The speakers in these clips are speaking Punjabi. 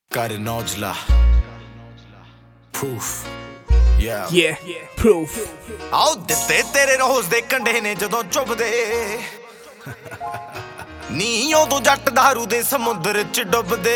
Got an Ojla. Proof. Yeah, proof. ਆਉ ਦਿੱਤੇ ਤੇਰੇ ਰੋਜ਼ ਦੇ ਕੰਢੇ ਨੇ ਜਦੋਂ ਚੁੱਭਦੇ ਨੀ ਉਦੋਂ ਜੱਟ ਦਾਰੂ ਦੇ ਸਮੁੰਦਰ ਚ ਡੁੱਬਦੇ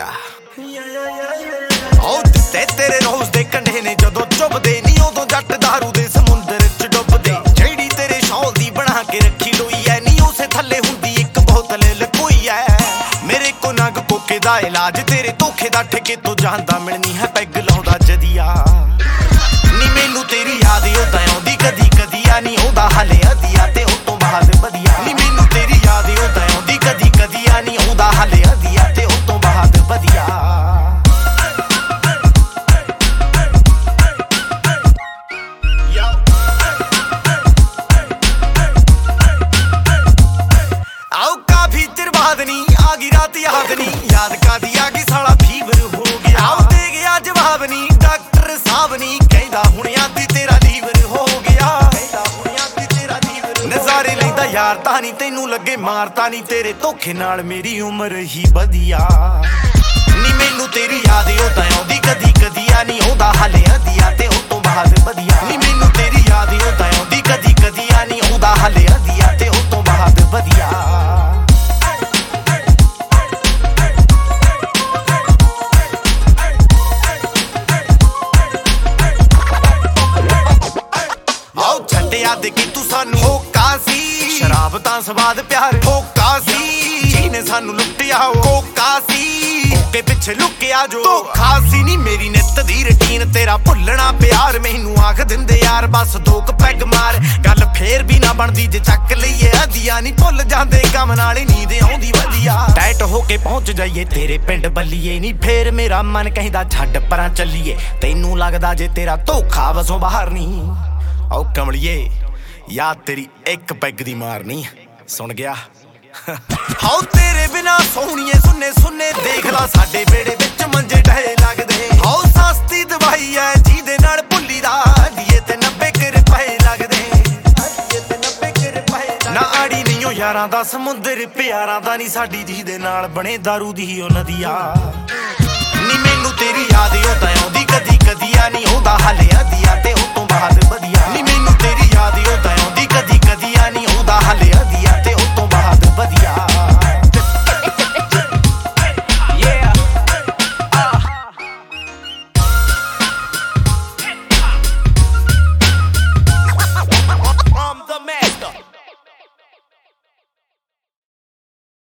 ਆਉ ਦਿੱਤੇ ਤੇਰੇ ਰੋਜ਼ ਦੇ ਕੰਢੇ ਨੇ ਜਦੋਂ ਚੁੱਭਦੇ ਨੀ ਉਦੋਂ ਜੱਟ ਦਾਰੂ ਦੇ ਸਮੁੰਦਰ ਚ ਡੁੱਬਦੇ ਜਿਹੜੀ ਤੇਰੇ ਸ਼ੌਲ ਦੀ ਬਣਾ ਕੇ ਰੱਖੀ ਲੋਈ ਐ ਨੀ ਉਸੇ ਥੱਲੇ ਹੁੰਦੀ ਇੱਕ ਬੋਤਲ ਲਕੋਈ ਐ ਮੇਰੇ ਕੋ ਨਗ ਕੋਕੇ ਦਾ ਇਲਾਜ ਤੇਰੇ ਧੋਖੇ ਦਾ ਠੇਕੇ ਤੋਂ ਜਾਂਦਾ ਮਿਲਣੀ ਹੈ ਪੈਗ ਲਾਉਂਦਾ ਜਦੀਆ ਨੀ ਮੈਨੂੰ ਤੇਰੀ ਯਾਦ ਉਦਾਂ ਆਉਂਦੀ ਕਦੀ ਕਦੀ ਆ ਨੀ ਆਉਂਦਾ ਹਲੇ ਅਧੀਆ ਤੇ ਉਸ ਤੋਂ ਬਾਅਦ ਵਧੀਆ ਨੀ ਮੈਨੂੰ ਤੇਰੀ ਯਾਦ ਉਦਾਂ ਆਉਂਦੀ ਕਦੀ ਕਦੀ ਆ ਨੀ ਆਉਂਦਾ ਹਲੇ ਅਧੀਆ ਤੇ ਉਸ ਤੋਂ ਬਾਅਦ ਵਧੀਆ ਆਓ ਕਾਫੀ ਚਿਰ ਬਾਅਦ ਨੀ ਆ ਗਈ ਰਾਤ ਯਾਦ ਨੀ ਯਾਦ ਕਾਦੀ ਆ ਗਈ ਸਾਲਾ ਫੀਵਰ ਹੋ ਗਿਆ ਆਓ ਦੇ ਗਿਆ ਜਵਾਬ ਨੀ ਡਾਕਟਰ ਸਾਹਿਬ ਨੀ ਕਹਿੰਦਾ ਹੁਣ ਆਂਦੀ ਤੇਰਾ ਲੀਵਰ ਹੋ ਗਿਆ ਕਹਿੰਦਾ ਹੁਣ ਆਂਦੀ ਤੇਰਾ ਲੀਵਰ ਨਜ਼ਾਰੇ ਲੈਂਦਾ ਯਾਰ ਤਾਂ ਨੀ ਤੈਨੂੰ ਲੱਗੇ ਮਾਰਤਾ ਨੀ ਤੇਰੇ ਧੋਖੇ ਨਾਲ ਮੇਰੀ ਉਮਰ ਹੀ ਵਧੀਆ ਨੀ ਮੈਨੂੰ ਤੇਰੀ ਯਾਦ ਉਦਾਂ ਆਉਂਦੀ ਕਦੀ ਕਦੀ ਆ ਨੀ ਆਉਂਦਾ ਹਲੇ ਅਧੀਆ ਤੇ ਉਸ ਤੋਂ ਬਾਅਦ ਵਧੀਆ ਨੀ ਮੈਨੂੰ ਤੇਰੀ ਯਾਦ ਉਦਾਂ ਆਉਂਦੀ ਕਦੀ ਕਦੀ ਆ ਨੀ ਆਉਂਦਾ ਹਲੇ ਅਧੀਆ ਤੇ ਉਸ ਤੋਂ ਬਾਅਦ ਵਧੀਆ ਦੇ ਕੀ ਤੂੰ ਸਾਨੂੰ ਹੋਕਾ ਸੀ ਸ਼ਰਾਬ ਤਾਂ ਸਵਾਦ ਪਿਆਰ ਹੋਕਾ ਸੀ ਜਿਹਨੇ ਸਾਨੂੰ ਲੁੱਟਿਆ ਹੋਕਾ ਸੀ ਕੇ ਪਿੱਛੇ ਲੁਕਿਆ ਜੋ ਧੋਖਾ ਸੀ ਨੀ ਮੇਰੀ ਨਿੱਤ ਦੀ ਰੁਟੀਨ ਤੇਰਾ ਭੁੱਲਣਾ ਪਿਆਰ ਮੈਨੂੰ ਆਖ ਦਿੰਦੇ ਯਾਰ ਬਸ ਦੋ ਕ ਪੈਗ ਮਾਰ ਗੱਲ ਫੇਰ ਵੀ ਨਾ ਬਣਦੀ ਜੇ ਚੱਕ ਲਈਏ ਅਧੀਆ ਨੀ ਭੁੱਲ ਜਾਂਦੇ ਗਮ ਨਾਲ ਹੀ ਨੀਂਦ ਆਉਂਦੀ ਵਧੀਆ ਟਾਈਟ ਹੋ ਕੇ ਪਹੁੰਚ ਜਾਈਏ ਤੇਰੇ ਪਿੰਡ ਬੱਲੀਏ ਨੀ ਫੇਰ ਮੇਰਾ ਮਨ ਕਹਿੰਦਾ ਛੱਡ ਪਰਾਂ ਚੱਲੀਏ ਤੈਨੂੰ ਲੱਗਦਾ ਜੇ ਤੇਰਾ ਧੋਖਾ ਵਸੋਂ ਬਾਹਰ ਨਹੀਂ ਆਓ ਕਮਲੀਏ ਯਾਦ ਤੇਰੀ ਇੱਕ ਪੈਗ ਦੀ ਮਾਰਨੀ ਸੁਣ ਗਿਆ ਹਾਉ ਤੇਰੇ ਬਿਨਾ ਸੋਹਣੀਏ ਸੁੰਨੇ ਸੁੰਨੇ ਦੇਖ ਲਾ ਸਾਡੇ ਵੇੜੇ ਵਿੱਚ ਮੰਜੇ ਢਹੇ ਲੱਗਦੇ ਹਾਉ ਸਸਤੀ ਦਵਾਈ ਐ ਜਿਹਦੇ ਨਾਲ ਭੁੱਲੀ ਦਾ ਦੀਏ ਤੇ 90 ਰੁਪਏ ਲੱਗਦੇ ਨਾ ਆੜੀ ਨਹੀਂ ਓ ਯਾਰਾਂ ਦਾ ਸਮੁੰਦਰ ਪਿਆਰਾਂ ਦਾ ਨਹੀਂ ਸਾਡੀ ਜਿਹਦੇ ਨਾਲ ਬਣੇ ਦਾਰੂ ਦੀ ਉਹ ਨਦੀਆ ਨੀ ਮੈਨੂੰ ਤੇਰੀ ਯਾਦ ਉਦਾਂ ਆਉਂਦੀ ਕਦੀ ਕਦੀ ਆ ਨਹੀਂ ਆਉਂਦਾ ਹਲੇ ਅਧੀਆ ਤੇ ਉਸ ਤੋਂ ਬਾਅਦ ਵਧੀਆ ਨੀ ਮੈਨੂੰ ਤੇਰੀ ਯਾਦ ਉਦਾਂ